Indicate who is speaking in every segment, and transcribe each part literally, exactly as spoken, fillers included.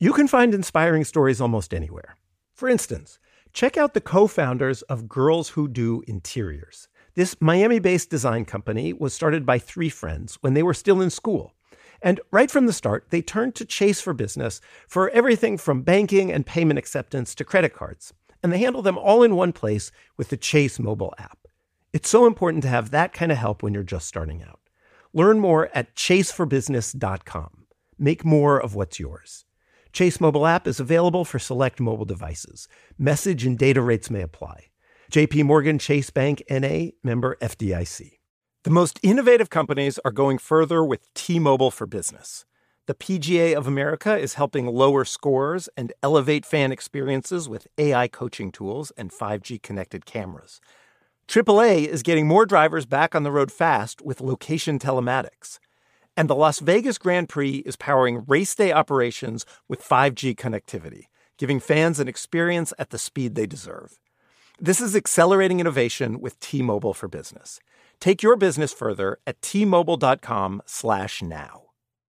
Speaker 1: You can find inspiring stories almost anywhere. For instance, check out the co-founders of Girls Who Do Interiors. This Miami-based design company was started by three friends when they were still in school. And right from the start, they turned to Chase for Business for everything from banking and payment acceptance to credit cards. And they handle them all in one place with the Chase mobile app. It's so important to have that kind of help when you're just starting out. Learn more at chase for business dot com. Make more of what's yours. Chase mobile app is available for select mobile devices. Message and data rates may apply. J P Morgan Chase Bank N A, member F D I C. The most innovative companies are going further with T-Mobile for Business. The P G A of America is helping lower scores and elevate fan experiences with A I coaching tools and five G connected cameras. triple A is getting more drivers back on the road fast with location telematics. And the Las Vegas Grand Prix is powering race day operations with five G connectivity, giving fans an experience at the speed they deserve. This is accelerating innovation with T-Mobile for Business. Take your business further at T-Mobile.com slash now.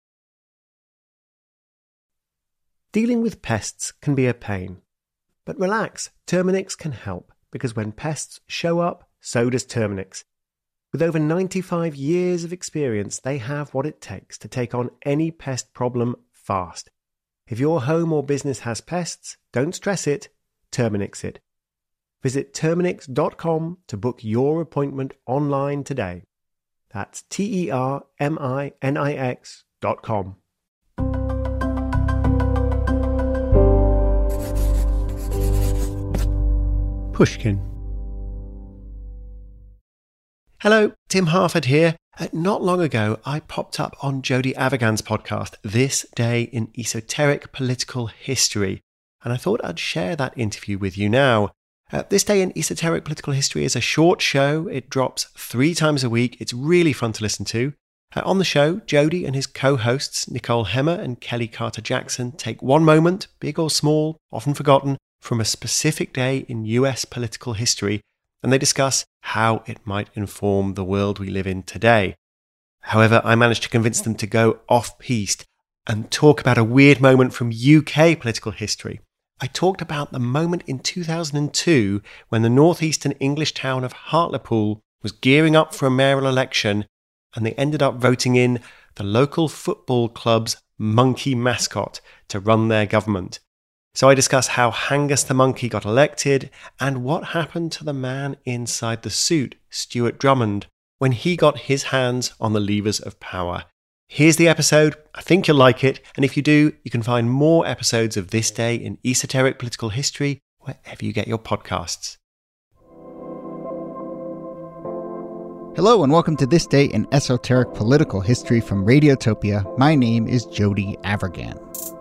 Speaker 2: Dealing with pests can be a pain. But relax, Terminix can help, because when pests show up, so does Terminix. With over ninety-five years of experience, they have what it takes to take on any pest problem fast. If your home or business has pests, don't stress it, Terminix it. Visit Terminix dot com to book your appointment online today. That's T E R M I N I X dot com. Pushkin. Hello, Tim Harford here. Uh, not long ago, I popped up on Jody Avigan's podcast, This Day in Esoteric Political History, and I thought I'd share that interview with you now. Uh, This Day in Esoteric Political History is a short show. It drops three times a week. It's really fun to listen to. Uh, on the show, Jody and his co-hosts, Nicole Hemmer and Kelly Carter-Jackson, take one moment, big or small, often forgotten, from a specific day in U S political history, and they discuss how it might inform the world we live in today. However, I managed to convince them to go off-piste and talk about a weird moment from U K political history. I talked about the moment in two thousand two when the northeastern English town of Hartlepool was gearing up for a mayoral election, and they ended up voting in the local football club's monkey mascot to run their government. So I discuss how Hangus the monkey got elected and what happened to the man inside the suit, Stuart Drummond, when he got his hands on the levers of power. Here's the episode. I think you'll like it. And if you do, you can find more episodes of This Day in Esoteric Political History wherever you get your podcasts.
Speaker 3: Hello and welcome to This Day in Esoteric Political History from Radiotopia. My name is Jody Avigan.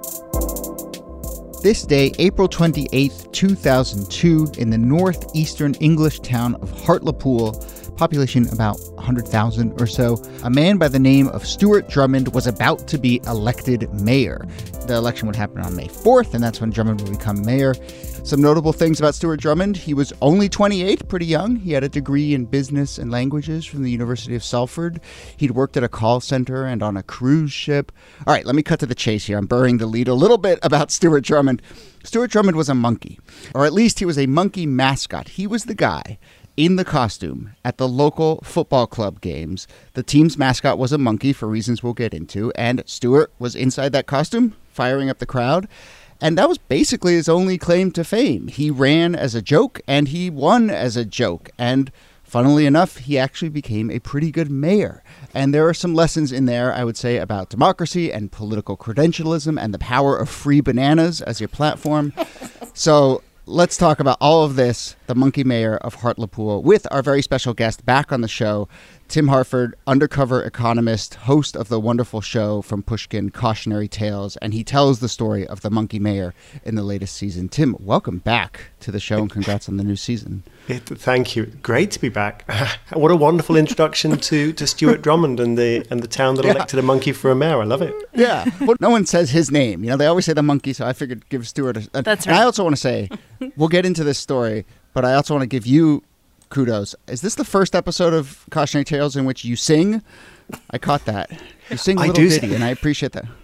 Speaker 3: This day, April twenty-eighth, two thousand two, in the northeastern English town of Hartlepool, population about one hundred thousand or so, a man by the name of Stuart Drummond was about to be elected mayor. The election would happen on May fourth, and that's when Drummond would become mayor. Some notable things about Stuart Drummond: he was only twenty-eight, pretty young. He had a degree in business and languages from the University of Salford. He'd worked at a call center and on a cruise ship. All right, let me cut to the chase here. I'm burying the lead a little bit about Stuart Drummond. Stuart Drummond was a monkey, or at least he was a monkey mascot. He was the guy in the costume at the local football club games. The team's mascot was a monkey for reasons we'll get into, and Stuart was inside that costume, firing up the crowd. And that was basically his only claim to fame. He ran as a joke, and he won as a joke. And funnily enough, he actually became a pretty good mayor. And there are some lessons in there, I would say, about democracy and political credentialism and the power of free bananas as your platform. So let's talk about all of this, the monkey mayor of Hartlepool, with our very special guest back on the show, Tim Harford, undercover economist, host of the wonderful show from Pushkin, Cautionary Tales, and he tells the story of the monkey mayor in the latest season. Tim, welcome back to the show, and congrats on the new season.
Speaker 2: Thank you. Great to be back. What a wonderful introduction to, to Stuart Drummond and the and the town that yeah. elected a monkey for a mayor. I love it.
Speaker 3: Yeah. Well, no one says his name. You know, they always say the monkey, so I figured give Stuart a... a
Speaker 4: That's right.
Speaker 3: And I also want to say, we'll get into this story, but I also want to give you kudos. Is this the first episode of Cautionary Tales in which you sing? I caught that. You sing a little ditty, and I appreciate that.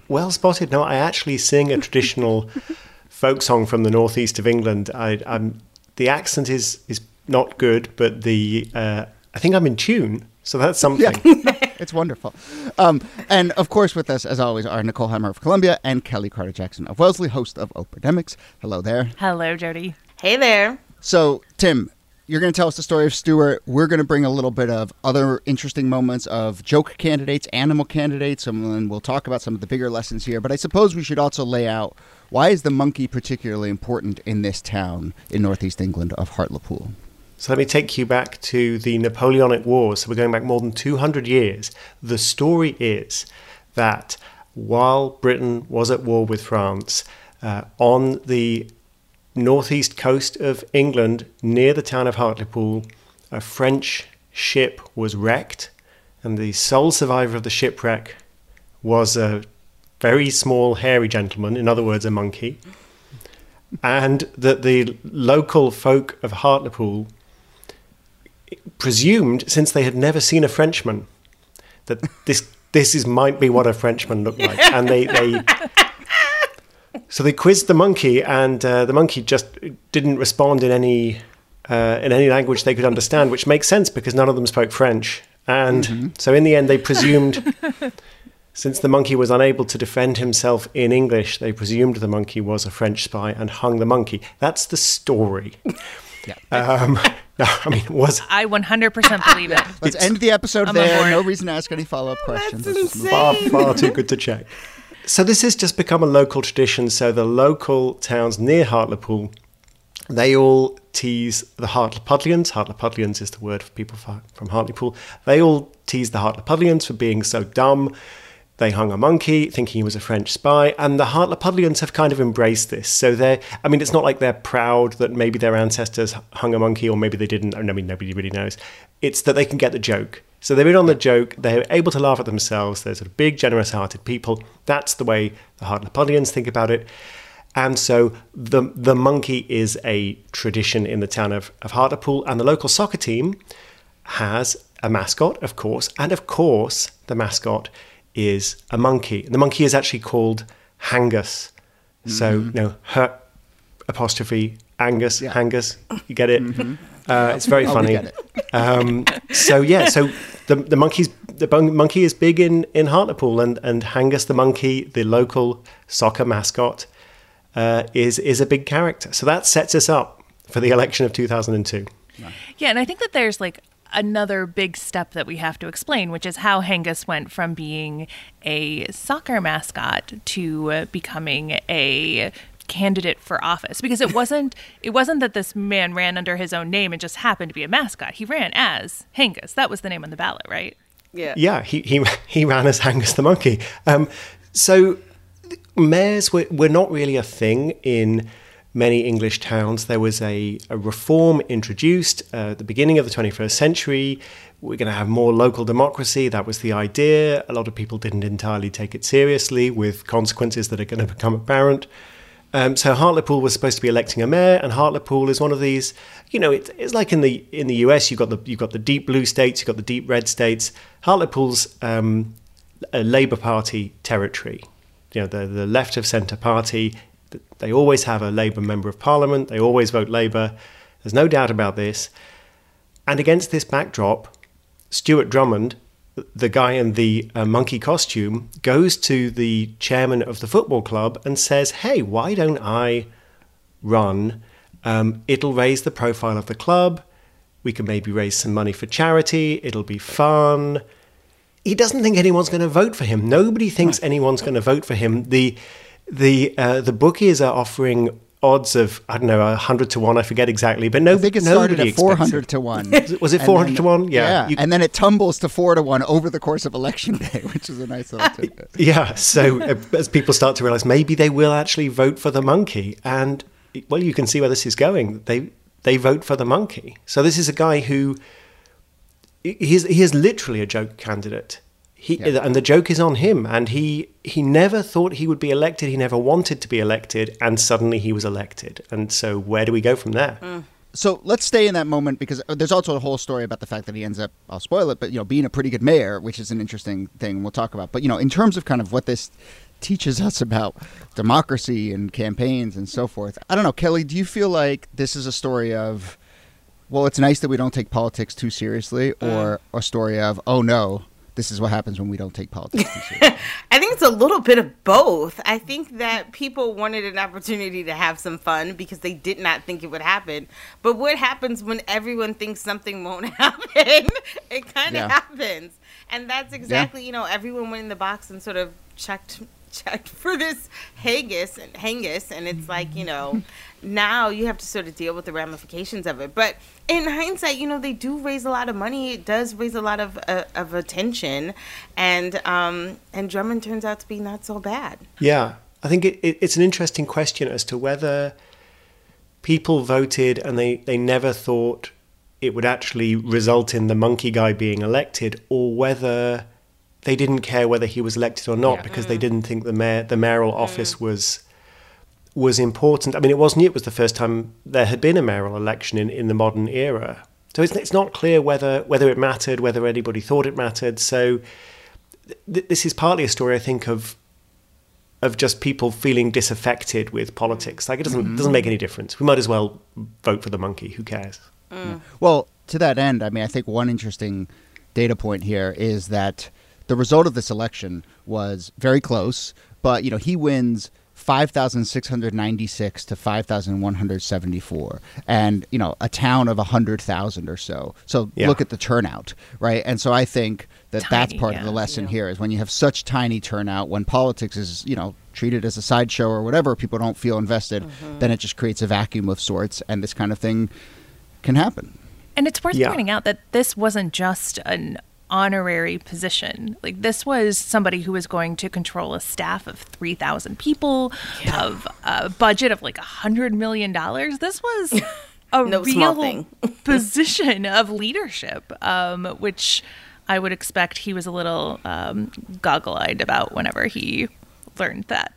Speaker 2: well spotted. No, I actually sing a traditional folk song from the northeast of England. I, I'm the accent is is not good, but the uh, I think I'm in tune, so that's something.
Speaker 3: Yeah. It's wonderful. Um, and of course, with us, as always, are Nicole Heimer of Columbia and Kelly Carter Jackson of Wellesley, host of Operdemics. Hello there.
Speaker 4: Hello, Jody.
Speaker 5: Hey there.
Speaker 3: So, Tim, you're going to tell us the story of Stuart. We're going to bring a little bit of other interesting moments of joke candidates, animal candidates, and then we'll talk about some of the bigger lessons here. But I suppose we should also lay out, why is the monkey particularly important in this town in northeast England of Hartlepool?
Speaker 2: So let me take you back to the Napoleonic Wars. So we're going back more than two hundred years. The story is that while Britain was at war with France, uh, on the northeast coast of England, near the town of Hartlepool, a French ship was wrecked, and the sole survivor of the shipwreck was a very small, hairy gentleman, in other words, a monkey. And that the local folk of Hartlepool presumed, since they had never seen a Frenchman, that this this is might be what a Frenchman looked like, and they they so they quizzed the monkey, and uh, the monkey just didn't respond in any uh, in any language they could understand, which makes sense because none of them spoke French, and mm-hmm. so in the end they presumed. Since the monkey was unable to defend himself in English, they presumed the monkey was a French spy and hung the monkey. That's the story. Yeah. Um, no, I mean, was
Speaker 4: I one hundred percent believe it.
Speaker 3: Let's end the episode
Speaker 4: I'm
Speaker 3: there. No reason to ask any follow-up questions.
Speaker 5: That's
Speaker 3: Let's just move
Speaker 2: far, far too good to check. So this has just become a local tradition. So the local towns near Hartlepool, they all tease the Hartlepudlians. Hartlepudlians is the word for people from Hartlepool. They all tease the Hartlepudlians for being so dumb. They hung a monkey thinking he was a French spy, and the Hartlepudlians have kind of embraced this. So they're, I mean, it's not like they're proud that maybe their ancestors hung a monkey or maybe they didn't. I mean, nobody really knows. It's that they can get the joke. So they're in on the joke. They're able to laugh at themselves. They're sort of big, generous-hearted people. That's the way the Hartlepudlians think about it. And so the the monkey is a tradition in the town of, of Hartlepool, and the local soccer team has a mascot, of course, and of course the mascot is a monkey. And the monkey is actually called Hangus. Mm-hmm. So, you know, her apostrophe Angus, yeah. Hangus, you get it? Mm-hmm. Uh, it's very
Speaker 3: oh,
Speaker 2: funny.
Speaker 3: We get it.
Speaker 2: um, so, yeah, so the the monkey's the monkey is big in, in Hartlepool, and, and Hangus the monkey, the local soccer mascot, uh, is, is a big character. So that sets us up for the election of two thousand two.
Speaker 4: Yeah, and I think that there's like another big step that we have to explain, which is how Hangus went from being a soccer mascot to uh, becoming a candidate for office. Because it wasn't it wasn't that this man ran under his own name and just happened to be a mascot. He ran as Hangus. That was the name on the ballot, right?
Speaker 5: Yeah.
Speaker 2: Yeah, he he, he ran as Hangus the monkey. Um, so mayors were, were not really a thing in many English towns. There was a, a reform introduced uh, at the beginning of the twenty-first century. We're going to have more local democracy. That was the idea. A lot of people didn't entirely take it seriously, with consequences that are going to become apparent. Um, so Hartlepool was supposed to be electing a mayor, and Hartlepool is one of these. You know, it, it's like in the in the U S. You've got the you've got the deep blue states, you've got the deep red states. Hartlepool's um, a Labour Party territory. You know, the the left of centre party. They always have a Labour member of Parliament. They always vote Labour. There's no doubt about this. And against this backdrop, Stuart Drummond, the guy in the uh, monkey costume, goes to the chairman of the football club and says, hey, why don't I run? Um, it'll raise the profile of the club. We can maybe raise some money for charity. It'll be fun. He doesn't think anyone's going to vote for him. Nobody thinks anyone's going to vote for him. The The uh, the bookies are offering odds of, I don't know, one hundred to one, I forget exactly, but no,
Speaker 3: I think it started at four hundred to one.
Speaker 2: Was it four hundred to one? Yeah.
Speaker 3: Yeah,
Speaker 2: you,
Speaker 3: and then it tumbles to four to one over the course of election day, which is a nice little tidbit.
Speaker 2: Yeah, so uh, as people start to realize maybe they will actually vote for the monkey, and, well, you can see where this is going. They they vote for the monkey. So this is a guy who, he is, he is literally a joke candidate. He, yeah. And the joke is on him, and he he never thought he would be elected. He never wanted to be elected, and suddenly he was elected. And so where do we go from there? Mm.
Speaker 3: So let's stay in that moment, because there's also a whole story about the fact that he ends up, I'll spoil it, but, you know, being a pretty good mayor, which is an interesting thing we'll talk about. But, you know, in terms of kind of what this teaches us about democracy and campaigns and so forth. I don't know, Kelly, do you feel like this is a story of, well, it's nice that we don't take politics too seriously, or a story of, oh no, this is what happens when we don't take politics too seriously?
Speaker 5: I think it's a little bit of both. I think that people wanted an opportunity to have some fun because they did not think it would happen. But what happens when everyone thinks something won't happen? It kind of yeah. happens. And that's exactly, yeah. you know, everyone went in the box and sort of checked checked for this haggis and hangus, and it's like, you know, now you have to sort of deal with the ramifications of it. But in hindsight, you know, they do raise a lot of money. It does raise a lot of uh, of attention, and um and Drummond turns out to be not so bad.
Speaker 2: Yeah, I think it, it, it's an interesting question as to whether people voted and they they never thought it would actually result in the monkey guy being elected, or whether they didn't care whether he was elected or not, yeah. because mm. they didn't think the mayor, the mayoral office mm. was was important. I mean, it wasn't. It was the first time there had been a mayoral election in, in the modern era. So it's it's not clear whether whether it mattered, whether anybody thought it mattered. So th- this is partly a story, I think, of of just people feeling disaffected with politics. Like it doesn't mm-hmm. doesn't make any difference. We might as well vote for the monkey. Who cares?
Speaker 3: Mm. Yeah. Well, to that end, I mean, I think one interesting data point here is that the result of this election was very close, but, you know, he wins five thousand six hundred ninety-six to five thousand one hundred seventy-four, and, you know, a town of one hundred thousand or so. So yeah. look at the turnout, right? And so I think that tiny, that's part yeah, of the lesson yeah. here is when you have such tiny turnout, when politics is, you know, treated as a sideshow or whatever, people don't feel invested, mm-hmm. then it just creates a vacuum of sorts, and this kind of thing can happen.
Speaker 4: And it's worth
Speaker 2: yeah. pointing
Speaker 4: out that this wasn't just an honorary position. Like, this was somebody who was going to control a staff of three thousand people, yeah. of a budget of like one hundred million dollars. This was a
Speaker 5: no
Speaker 4: real position of leadership, um, which I would expect he was a little um, goggle-eyed about whenever he learned that.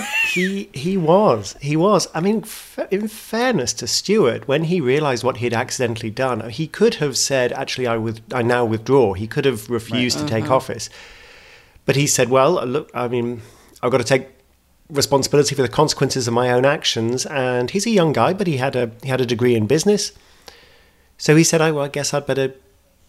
Speaker 2: he he was. He was. I mean, f- in fairness to Stuart, when he realized what he'd accidentally done, he could have said, actually, I with I now withdraw. He could have refused right. to uh-huh. take office. But he said, well, look, I mean, I've got to take responsibility for the consequences of my own actions. And he's a young guy, but he had a he had a degree in business. So he said, oh, well, I guess I'd better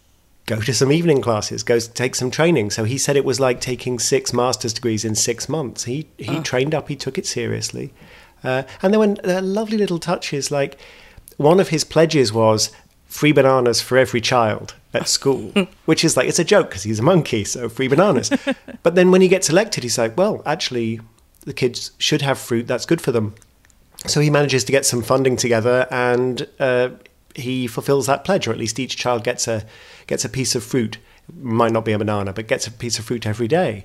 Speaker 2: go to some evening classes, go take some training. So he said it was like taking six master's degrees in six months. He he oh. trained up, he took it seriously. Uh, and there were uh, lovely little touches, like one of his pledges was free bananas for every child at school, which is like, it's a joke because he's a monkey, so free bananas. But then when he gets elected, he's like, well, actually, the kids should have fruit, that's good for them. So he manages to get some funding together, and uh, he fulfills that pledge, or at least each child gets a gets a piece of fruit. Might not be a banana, but gets a piece of fruit every day.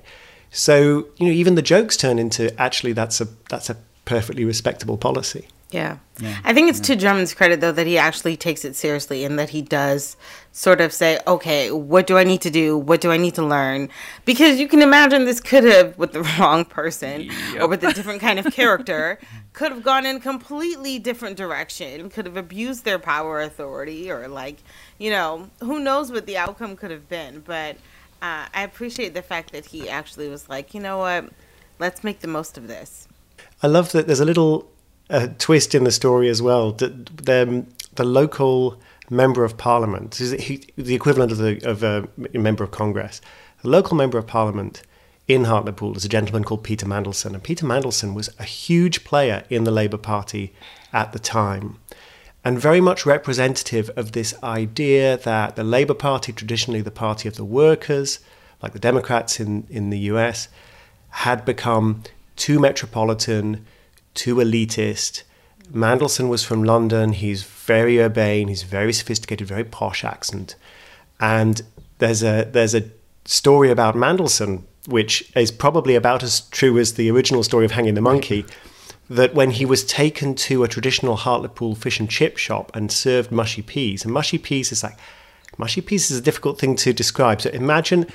Speaker 2: So, you know, even the jokes turn into, actually, that's a that's a perfectly respectable policy.
Speaker 5: Yeah. yeah. I think it's yeah. to Drummond's credit, though, that he actually takes it seriously and that he does sort of say, okay, what do I need to do? What do I need to learn? Because you can imagine this could have, with the wrong person yep. or with a different kind of character, could have gone in a completely different direction, could have abused their power authority, or like, you know, who knows what the outcome could have been. But uh, I appreciate the fact that he actually was like, you know what, let's make the most of this.
Speaker 2: I love that there's a little uh, twist in the story as well. The, the, the local member of parliament, he, the equivalent of, the, of a member of Congress, the local member of parliament in Hartlepool is a gentleman called Peter Mandelson. And Peter Mandelson was a huge player in the Labour Party at the time, and very much representative of this idea that the Labour Party, traditionally the party of the workers, like the Democrats in, in the U S, had become too metropolitan, too elitist. Mandelson was from London. He's very urbane. He's very sophisticated, very posh accent. And there's a there's a story about Mandelson, which is probably about as true as the original story of Hanging the Monkey, that when he was taken to a traditional Hartlepool fish and chip shop and served mushy peas, and mushy peas is like, mushy peas is a difficult thing to describe. So imagine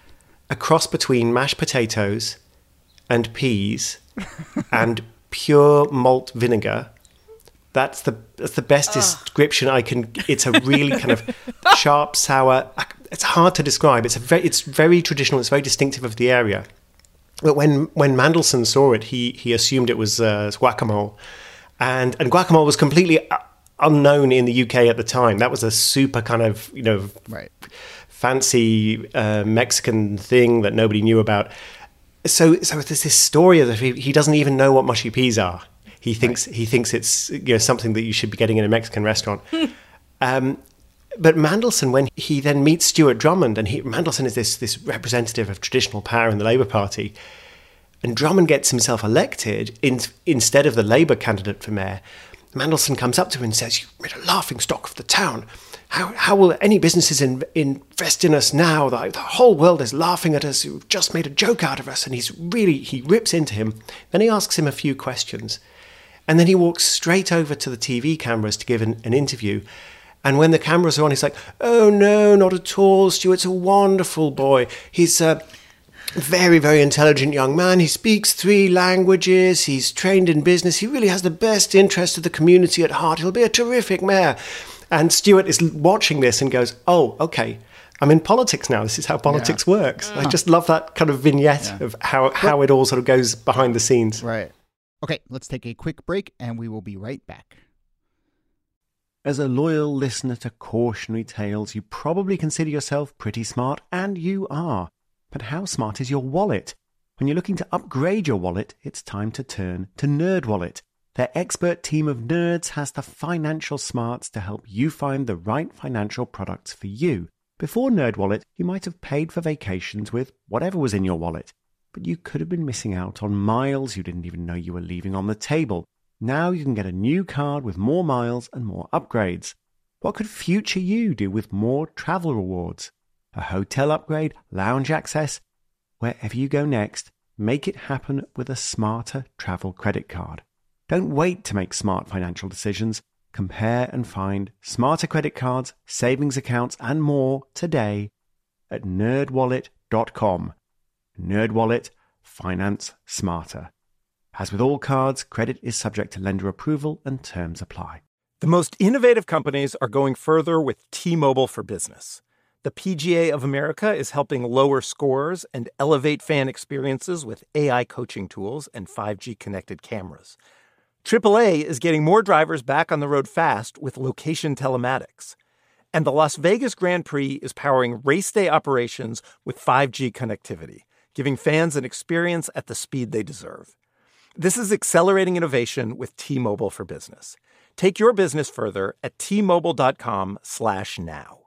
Speaker 2: a cross between mashed potatoes and peas and pure malt vinegar. That's the that's the best description I can. It's a really kind of sharp, sour. It's hard to describe. It's a very it's very traditional. It's very distinctive of the area. But when when Mandelson saw it, he he assumed it was uh, guacamole, and and guacamole was completely unknown in the U K at the time. That was a super kind of you know
Speaker 3: Right.
Speaker 2: fancy uh, Mexican thing that nobody knew about. So so there's this story of he, he doesn't even know what mushy peas are. He thinks right. he thinks it's you know something that you should be getting in a Mexican restaurant. um, but Mandelson, when he then meets Stuart Drummond, and he, Mandelson is this this representative of traditional power in the Labour Party, and Drummond gets himself elected in, instead of the Labour candidate for mayor. Mandelson comes up to him and says, "You've made a laughing stock of the town. How how will any businesses in, invest in us now? The, the whole world is laughing at us. You've just made a joke out of us." And he's really, he rips into him. Then he asks him a few questions. And then he walks straight over to the T V cameras to give an, an interview. And when the cameras are on, he's like, "Oh, no, not at all. Stuart's a wonderful boy. He's a very, very intelligent young man. He speaks three languages. He's trained in business. He really has the best interest of the community at heart. He'll be a terrific mayor." And Stuart is watching this and goes, "Oh, okay. I'm in politics now. This is how politics yeah. works." Uh. I just love that kind of vignette yeah. of how, how it all sort of goes behind the scenes.
Speaker 3: Right. Okay, let's take a quick break and we will be right back.
Speaker 2: As a loyal listener to Cautionary Tales, you probably consider yourself pretty smart, and you are. But how smart is your wallet? When you're looking to upgrade your wallet, it's time to turn to NerdWallet. Their expert team of nerds has the financial smarts to help you find the right financial products for you. Before NerdWallet, you might have paid for vacations with whatever was in your wallet, but you could have been missing out on miles you didn't even know you were leaving on the table. Now you can get a new card with more miles and more upgrades. What could future you do with more travel rewards? A hotel upgrade, lounge access? Wherever you go next, make it happen with a smarter travel credit card. Don't wait to make smart financial decisions. Compare and find smarter credit cards, savings accounts, and more today at nerd wallet dot com. NerdWallet, finance smarter. As with all cards, credit is subject to lender approval and terms apply.
Speaker 1: The most innovative companies are going further with T-Mobile for Business. The P G A of America is helping lower scores and elevate fan experiences with A I coaching tools and five G connected cameras. triple A is getting more drivers back on the road fast with location telematics. And the Las Vegas Grand Prix is powering race day operations with five G connectivity, giving fans an experience at the speed they deserve. This is accelerating innovation with T-Mobile for Business. Take your business further at T-Mobile.com slash now.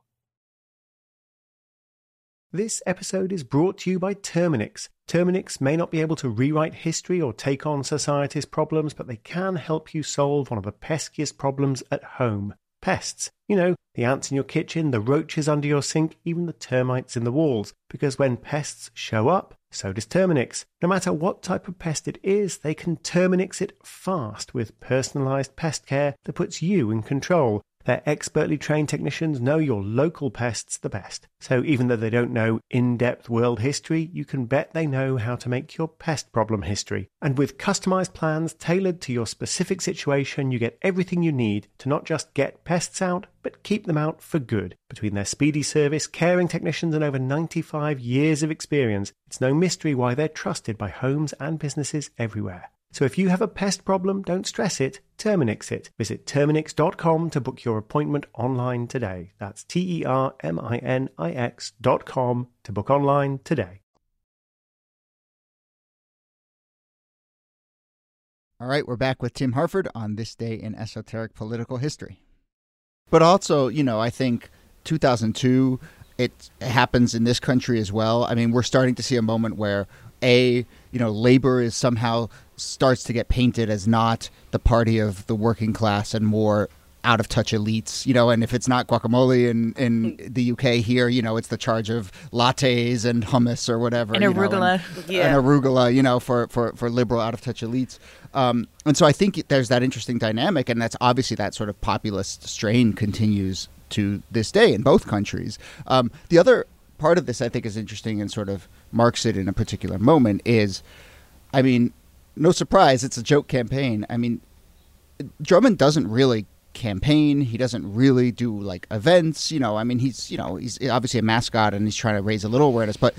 Speaker 2: This episode is brought to you by Terminix. Terminix may not be able to rewrite history or take on society's problems, but they can help you solve one of the peskiest problems at home. Pests. You know, the ants in your kitchen, the roaches under your sink, even the termites in the walls. Because when pests show up, so does Terminix. No matter what type of pest it is, they can Terminix it fast with personalized pest care that puts you in control. Their expertly trained technicians know your local pests the best. So even though they don't know in-depth world history, you can bet they know how to make your pest problem history. And with customized plans tailored to your specific situation, you get everything you need to not just get pests out, but keep them out for good. Between their speedy service, caring technicians, and over ninety-five years of experience, it's no mystery why they're trusted by homes and businesses everywhere. So if you have a pest problem, don't stress it, Terminix it. Visit Terminix dot com to book your appointment online today. That's T E R M I N I X dot com to book online today.
Speaker 3: All right, we're back with Tim Harford on This Day in Esoteric Political History. But also, you know, I think two thousand two, it happens in this country as well. I mean, we're starting to see a moment where A, you know, labor is somehow starts to get painted as not the party of the working class and more out of touch elites, you know, and if it's not guacamole in, in the U K here, you know, it's the charge of lattes and hummus or whatever.
Speaker 4: And
Speaker 3: you
Speaker 4: arugula.
Speaker 3: Know, and, yeah. and arugula, you know, for, for, for liberal out of touch elites. Um, and so I think there's that interesting dynamic, and that's obviously that sort of populist strain continues to this day in both countries. Um, the other part of this I think is interesting and sort of marks it in a particular moment is, I mean, no surprise, it's a joke campaign. I mean, Drummond doesn't really campaign. He doesn't really do like events. You know, I mean, he's, you know, he's obviously a mascot and he's trying to raise a little awareness, but,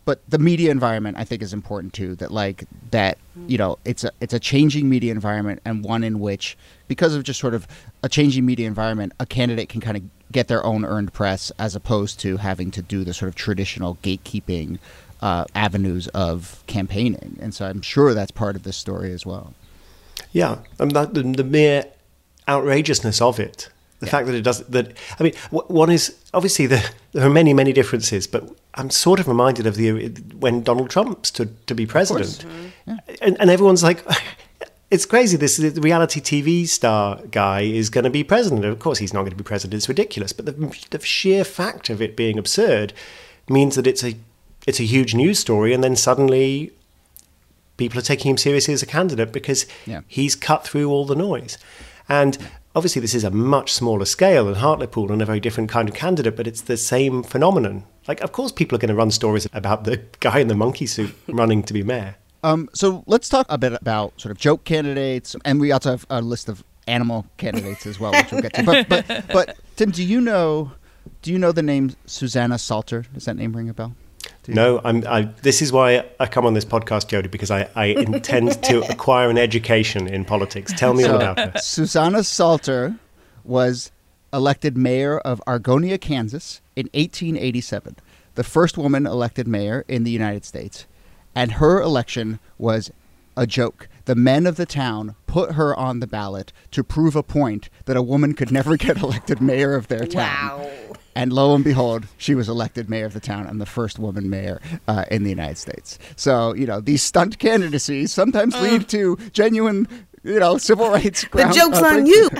Speaker 3: but the media environment, I think, is important too. That like that, you know, it's a it's a changing media environment, and one in which, because of just sort of a changing media environment, a candidate can kind of get their own earned press as opposed to having to do the sort of traditional gatekeeping uh, avenues of campaigning. And so I'm sure that's part of this story as well.
Speaker 2: Yeah, and that, the, the mere outrageousness of it, the yeah. fact that it does that. I mean, one is obviously the, there are many, many differences, but I'm sort of reminded of the when Donald Trump stood to be president,
Speaker 3: mm-hmm. yeah.
Speaker 2: and, and everyone's like, it's crazy. This the reality T V star guy is going to be president. Of course, he's not going to be president. It's ridiculous. But the, the sheer fact of it being absurd means that it's a it's a huge news story, and then suddenly people are taking him seriously as a candidate because
Speaker 3: yeah.
Speaker 2: he's cut through all the noise. And obviously this is a much smaller scale than Hartlepool and a very different kind of candidate, but it's the same phenomenon. Like, of course people are going to run stories about the guy in the monkey suit running to be mayor.
Speaker 3: Um, so let's talk a bit about sort of joke candidates, and we also have a list of animal candidates as well, which we'll get to. But, but, but Tim, do you know, do you know the name Susanna Salter? Does that name ring a bell?
Speaker 2: No, I'm. I, this is why I come on this podcast, Jody, because I, I intend to acquire an education in politics. Tell me
Speaker 3: so,
Speaker 2: all about her.
Speaker 3: Susanna Salter was elected mayor of Argonia, Kansas in eighteen eighty-seven, the first woman elected mayor in the United States. And her election was a joke. The men of the town put her on the ballot to prove a point that a woman could never get elected mayor of their town.
Speaker 5: Wow.
Speaker 3: And lo and behold, she was elected mayor of the town and the first woman mayor uh, in the United States. So, you know, these stunt candidacies sometimes uh. lead to genuine, you know, civil rights.
Speaker 5: The joke's on you.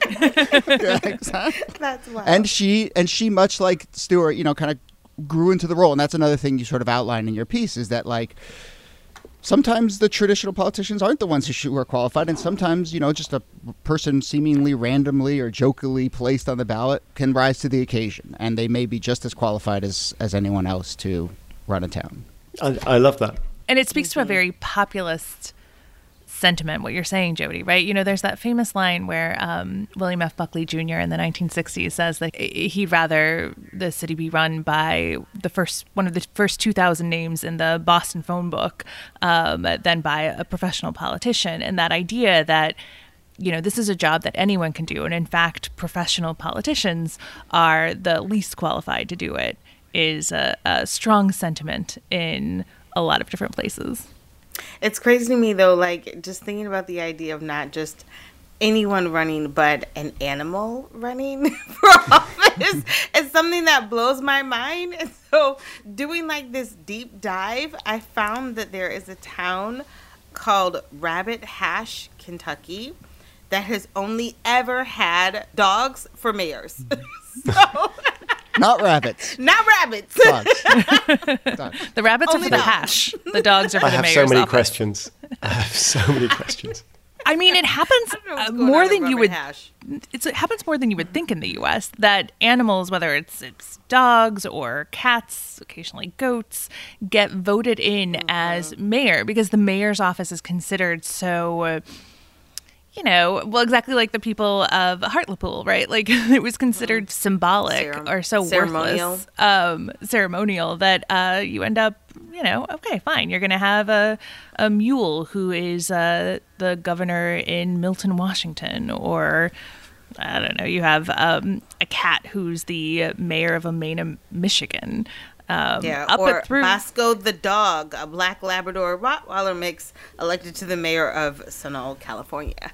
Speaker 3: Yeah, exactly.
Speaker 5: That's wild.
Speaker 3: And she, and she, much like Stewart, you know, kind of grew into the role. And that's another thing you sort of outline in your piece is that, like, sometimes the traditional politicians aren't the ones who are qualified, and sometimes, you know, just a person seemingly randomly or jokingly placed on the ballot can rise to the occasion, and they may be just as qualified as, as anyone else to run a town.
Speaker 2: I, I love that.
Speaker 4: And it speaks to a very populist sentiment, what you're saying, Jody, right? You know, there's that famous line where um, William F. Buckley Junior in the nineteen sixties says that he'd rather the city be run by the first one of the first two thousand names in the Boston phone book um, than by a professional politician. And that idea that, you know, this is a job that anyone can do. And in fact, professional politicians are the least qualified to do it is a, a strong sentiment in a lot of different places.
Speaker 5: It's crazy to me, though, like, just thinking about the idea of not just anyone running, but an animal running for office is something that blows my mind. And so doing, like, this deep dive, I found that there is a town called Rabbit Hash, Kentucky, that has only ever had dogs for mayors. So...
Speaker 3: Not rabbits.
Speaker 5: Not rabbits.
Speaker 3: Dogs. Dogs.
Speaker 4: The rabbits
Speaker 5: Only
Speaker 4: are for
Speaker 5: dogs.
Speaker 4: the hash. The dogs are for
Speaker 2: I
Speaker 4: the
Speaker 2: have
Speaker 4: mayor's
Speaker 2: so many
Speaker 4: office.
Speaker 2: questions. I have so many questions.
Speaker 4: I mean, it happens uh, more than you would.
Speaker 5: Hash.
Speaker 4: It's, it happens more than you would think in the U S that animals, whether it's it's dogs or cats, occasionally goats, get voted in mm-hmm. as mayor because the mayor's office is considered so. Uh, You know, well, exactly like the people of Hartlepool, right? Like it was considered mm. symbolic Cerem- or so ceremonial. worthless, um, ceremonial that uh, you end up, you know, okay, fine. You're going to have a, a mule who is uh, the governor in Milton, Washington, or I don't know, you have um, a cat who's the mayor of Amana, Michigan. Um,
Speaker 5: yeah,
Speaker 4: up
Speaker 5: or
Speaker 4: through-
Speaker 5: Bosco the dog, a black Labrador Rottweiler mix, elected to the mayor of Sunol, California.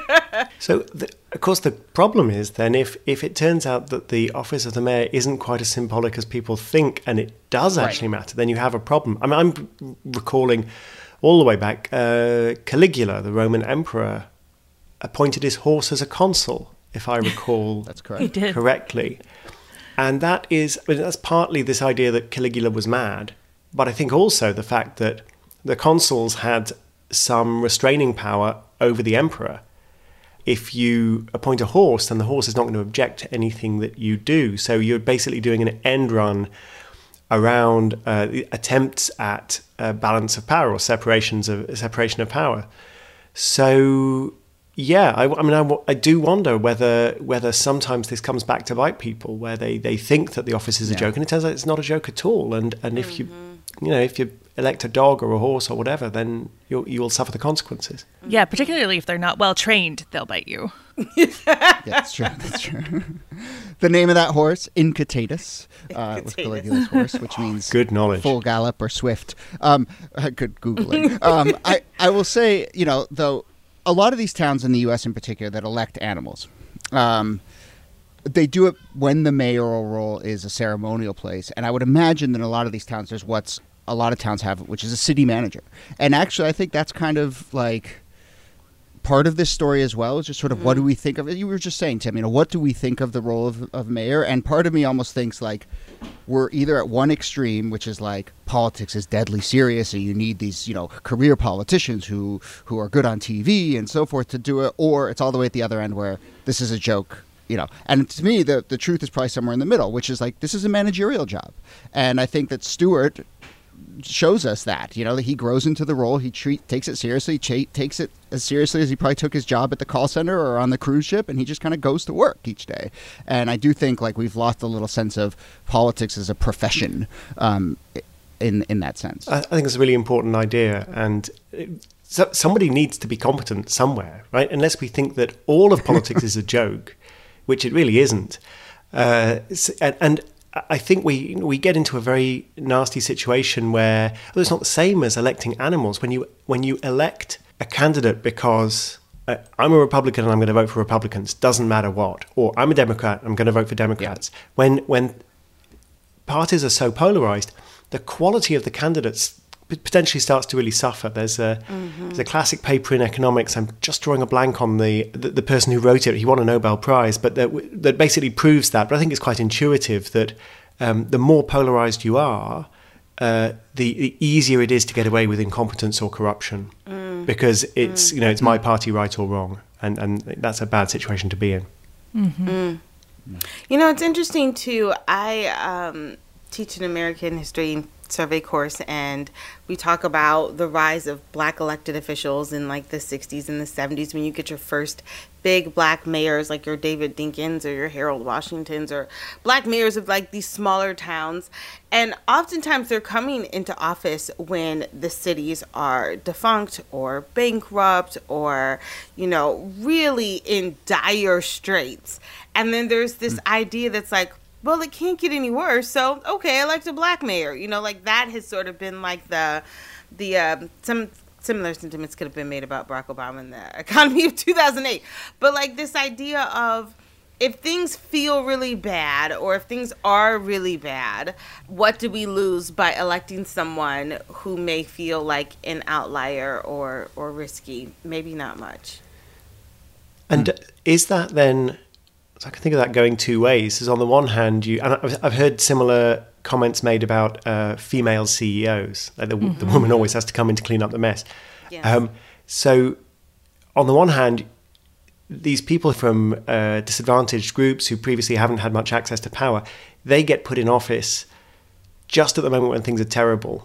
Speaker 2: So, the, of course, the problem is then if, if it turns out that the office of the mayor isn't quite as symbolic as people think, and it does actually right. matter, then you have a problem. I mean, I'm recalling all the way back, uh, Caligula, the Roman emperor, appointed his horse as a consul, if I recall
Speaker 3: That's correct.
Speaker 4: He did.
Speaker 2: correctly. And that is, I mean, that's partly this idea that Caligula was mad, but I think also the fact that the consuls had some restraining power over the emperor. If you appoint a horse, then the horse is not going to object to anything that you do. So you're basically doing an end run around uh, attempts at a balance of power or separations of separation of power. So. Yeah, I, I mean, I, I do wonder whether whether sometimes this comes back to bite people, where they, they think that the office is a
Speaker 3: yeah.
Speaker 2: joke, and it turns out it's not a joke at all. And and if
Speaker 5: mm-hmm.
Speaker 2: you you know, if you elect a dog or a horse or whatever, then you'll, you will suffer the consequences.
Speaker 4: Yeah, particularly if they're not well trained, they'll bite you.
Speaker 3: Yeah, that's true. That's true. The name of that horse, Incitatus, uh, was Caligula's horse, which means
Speaker 2: good knowledge,
Speaker 3: full gallop or swift. Um, good Googling. um, I, I will say, you know, though, a lot of these towns in the U S in particular that elect animals, um, they do it when the mayoral role is a ceremonial place. And I would imagine that in a lot of these towns, there's what's a lot of towns have, which is a city manager. And actually, I think that's kind of like part of this story as well, is just sort of mm-hmm. what do we think of it? You were just saying, Tim, you know, what do we think of the role of, of mayor? And part of me almost thinks like we're either at one extreme, which is like politics is deadly serious and you need these, you know, career politicians who, who are good on T V and so forth to do it, or it's all the way at the other end where this is a joke. You know, and to me, the, the truth is probably somewhere in the middle, which is like, this is a managerial job. And I think that Stewart shows us that, you know, that he grows into the role. He treat, takes it seriously, ch- takes it as seriously as he probably took his job at the call center or on the cruise ship. And he just kind of goes to work each day. And I do think like we've lost a little sense of politics as a profession um, in, in that sense.
Speaker 2: I, I think it's a really important idea. And it, so, somebody needs to be competent somewhere, right? Unless we think that all of politics is a joke, which it really isn't. Uh, and, and I think we we get into a very nasty situation where well, it's not the same as electing animals. When you when you elect a candidate because uh, I'm a Republican and I'm going to vote for Republicans, doesn't matter what, or I'm a Democrat, I'm going to vote for Democrats. Yeah. When when parties are so polarized, the quality of the candidates potentially starts to really suffer. There's a mm-hmm. there's a classic paper in economics. I'm just drawing a blank on the the, the person who wrote it. He won a Nobel Prize, but that, that basically proves that. But I think it's quite intuitive that um, the more polarized you are, uh, the, the easier it is to get away with incompetence or corruption, mm. because it's mm. you know it's my party right or wrong, and and that's a bad situation to be in.
Speaker 5: Mm-hmm. Mm. You know, it's interesting too. I um, teach an American history survey course, and we talk about the rise of black elected officials in like the sixties and the seventies, when you get your first big black mayors like your David Dinkins or your Harold Washingtons, or black mayors of like these smaller towns. And oftentimes they're coming into office when the cities are defunct or bankrupt or, you know, really in dire straits. And then there's this mm. idea that's like, well, it can't get any worse, so okay, elect a black mayor. You know, like that has sort of been like the, the um, some similar sentiments could have been made about Barack Obama and the economy of two thousand eight. But like this idea of if things feel really bad or if things are really bad, what do we lose by electing someone who may feel like an outlier or, or risky? Maybe not much.
Speaker 2: And mm. is that then... So I can think of that going two ways. Because on the one hand, you and I've, I've heard similar comments made about uh, female C E Os. Like the, mm-hmm. the woman always has to come in to clean up the mess. Yes. Um, so on the one hand, these people from uh, disadvantaged groups who previously haven't had much access to power, they get put in office just at the moment when things are terrible.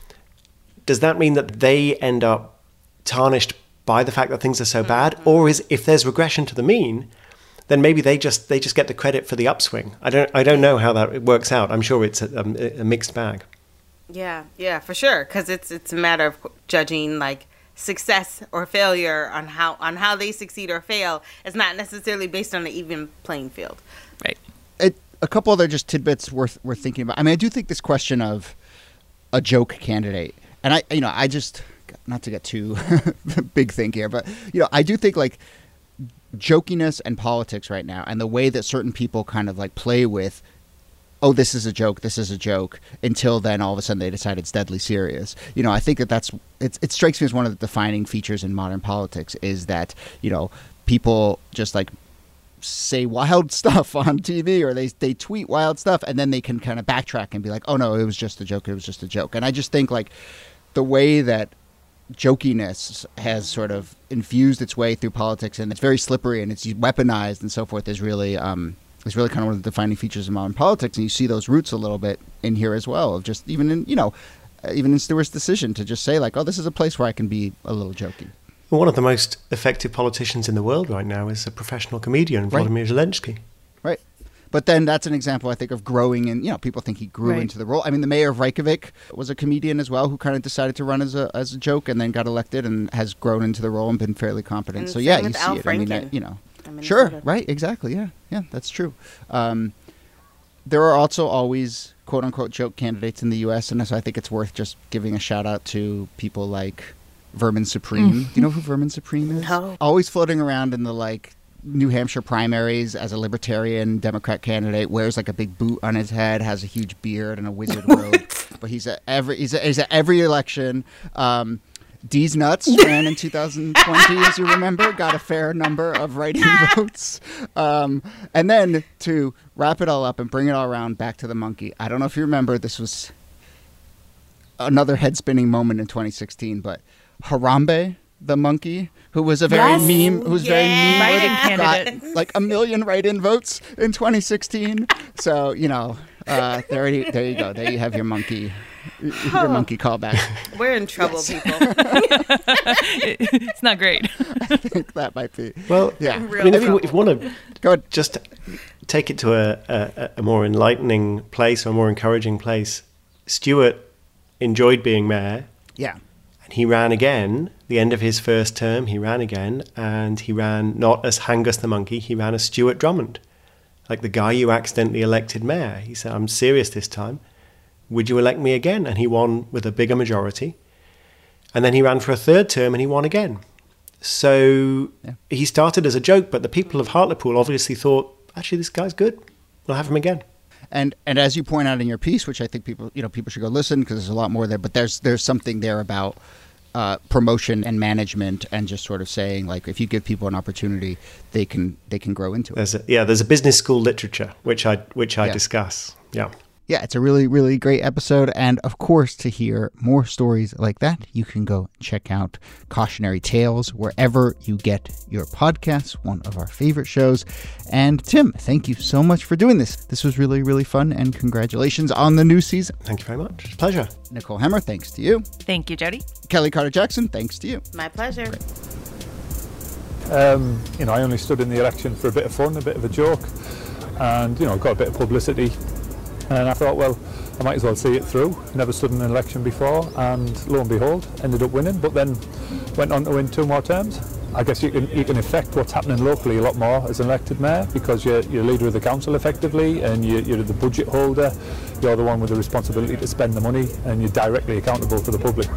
Speaker 2: Does that mean that they end up tarnished by the fact that things are so mm-hmm. bad? Or is if there's regression to the mean, then maybe they just they just get the credit for the upswing. I don't I don't know how that works out. I'm sure it's a, a, a mixed bag.
Speaker 5: Yeah, yeah, for sure. Because it's it's a matter of judging like success or failure on how on how they succeed or fail. It's not necessarily based on an even playing field.
Speaker 4: Right.
Speaker 3: It, a couple other just tidbits worth worth thinking about. I mean, I do think this question of a joke candidate, and I you know I just not to get too big think here, but you know I do think like. Jokiness and politics right now, and the way that certain people kind of like play with, oh, this is a joke, this is a joke, until then all of a sudden they decide it's deadly serious. You know, I think that that's, it's, it strikes me as one of the defining features in modern politics is that, you know, people just like say wild stuff on T V or they, they tweet wild stuff and then they can kind of backtrack and be like, oh no, it was just a joke, it was just a joke. And I just think like the way that jokiness has sort of infused its way through politics, and it's very slippery and it's weaponized and so forth, is really um is really kind of one of the defining features of modern politics. And you see those roots a little bit in here as well, of just even in you know even in Stewart's decision to just say like, oh, this is a place where I can be a little jokey.
Speaker 2: Well, one of the most effective politicians in the world right now is a professional comedian, Vladimir right. Zelensky.
Speaker 3: Right. But then that's an example, I think, of growing, and you know, people think he grew
Speaker 4: Right.
Speaker 3: into the role. I mean, the mayor of Reykjavik was a comedian as well, who kind of decided to run as a as a joke, and then got elected and has grown into the role and been fairly competent.
Speaker 5: And
Speaker 3: so
Speaker 5: same
Speaker 3: yeah, you
Speaker 5: with
Speaker 3: see
Speaker 5: Al
Speaker 3: it. I mean,
Speaker 5: Franken.
Speaker 3: uh, you know,
Speaker 5: in
Speaker 3: sure,
Speaker 5: Minnesota.
Speaker 3: right, exactly, yeah, yeah, that's true. Um, there are also always quote unquote joke candidates in the U S, and so I think it's worth just giving a shout out to people like Vermin Supreme. Do you know who Vermin Supreme is?
Speaker 5: No.
Speaker 3: Always floating around in the like New Hampshire primaries as a libertarian Democrat candidate, wears like a big boot on his head, has a huge beard and a wizard robe. But he's at every he's at, he's at every election. Um, D's Nuts ran in two thousand twenty, as you remember, got a fair number of write-in votes. Um, and then to wrap it all up and bring it all around back to the monkey, I don't know if you remember, this was another head-spinning moment in twenty sixteen, but Harambe, the monkey, who was a very
Speaker 4: Yes.
Speaker 3: meme, who was very
Speaker 5: Yeah.
Speaker 3: meme,
Speaker 4: Write-in
Speaker 3: got
Speaker 4: candidate.
Speaker 3: like a million write-in votes in twenty sixteen. So you know, uh, there, you, there you go. There you have your monkey, your monkey callback.
Speaker 5: We're in trouble, people.
Speaker 4: It's not great.
Speaker 3: I think that might be.
Speaker 2: Well,
Speaker 3: Yeah.
Speaker 2: I
Speaker 5: Real
Speaker 2: mean, if you,
Speaker 5: trouble.
Speaker 2: if you want to
Speaker 3: Go ahead.
Speaker 2: just take it to a, a, a more enlightening place or a more encouraging place, Stuart enjoyed being mayor,
Speaker 3: Yeah.
Speaker 2: and he ran again. The end of his first term, he ran again, and he ran not as Hangus the monkey, he ran as Stuart Drummond, like the guy you accidentally elected mayor. He said, I'm serious this time. Would you elect me again? And he won with a bigger majority. And then he ran for a third term and he won again. So
Speaker 3: Yeah.
Speaker 2: he started as a joke, but the people of Hartlepool obviously thought, actually, this guy's good. We'll have him again.
Speaker 3: And and as you point out in your piece, which I think people you know people should go listen because there's a lot more there. But there's there's something there about uh, promotion and management and just sort of saying like if you give people an opportunity, they can they can grow into it.
Speaker 2: There's a, yeah, there's a business school literature which I which I
Speaker 3: Yeah.
Speaker 2: discuss. Yeah.
Speaker 3: Yeah, it's a really, really great episode. And of course, to hear more stories like that, you can go check out Cautionary Tales wherever you get your podcasts, one of our favorite shows. And Tim, thank you so much for doing this. This was really, really fun. And congratulations on the new season.
Speaker 2: Thank you very much. Pleasure.
Speaker 3: Nicole Hemmer, thanks to you.
Speaker 4: Thank you, Jody.
Speaker 3: Kelly Carter-Jackson, thanks to you.
Speaker 5: My pleasure.
Speaker 6: Um, you know, I only stood in the election for a bit of fun, a bit of a joke, and, you know, got a bit of publicity. And I thought, well, I might as well see it through. Never stood in an election before, and lo and behold, ended up winning, but then went on to win two more terms. I guess you can you can affect what's happening locally a lot more as an elected mayor because you're, you're leader of the council effectively, and you, you're the budget holder. You're the one with the responsibility to spend the money, and you're directly accountable to the public.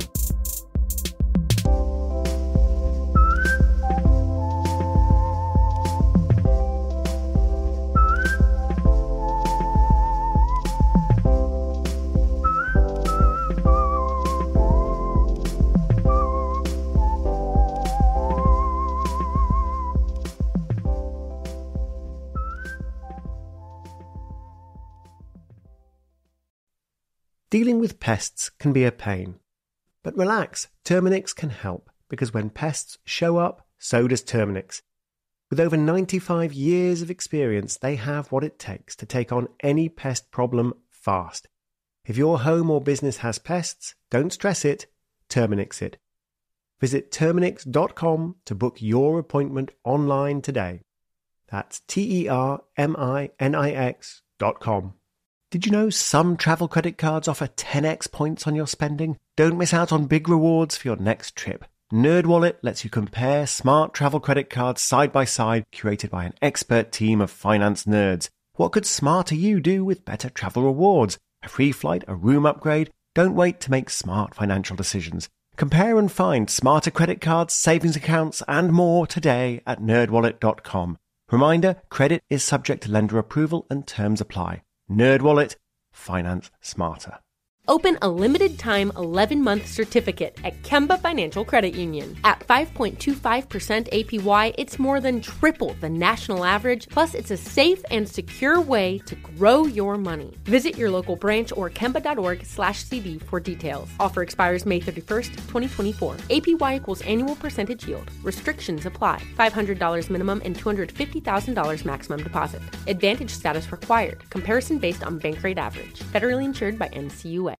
Speaker 2: Dealing with pests can be a pain. But relax, Terminix can help, because when pests show up, so does Terminix. With over ninety-five years of experience, they have what it takes to take on any pest problem fast. If your home or business has pests, don't stress it, Terminix it. Visit Terminix dot com to book your appointment online today. That's T E R M I N I X dot com. Did you know some travel credit cards offer ten x points on your spending? Don't miss out on big rewards for your next trip. NerdWallet lets you compare smart travel credit cards side by side, curated by an expert team of finance nerds. What could smarter you do with better travel rewards? A free flight, a room upgrade? Don't wait to make smart financial decisions. Compare and find smarter credit cards, savings accounts, and more today at nerd wallet dot com. Reminder, credit is subject to lender approval and terms apply. NerdWallet, finance smarter.
Speaker 7: Open a limited-time eleven-month certificate at Kemba Financial Credit Union. At five point two five percent A P Y, it's more than triple the national average, plus it's a safe and secure way to grow your money. Visit your local branch or kemba dot org slash C D for details. Offer expires May thirty-first, twenty twenty-four. A P Y equals annual percentage yield. Restrictions apply. five hundred dollars minimum and two hundred fifty thousand dollars maximum deposit. Advantage status required. Comparison based on bank rate average. Federally insured by N C U A.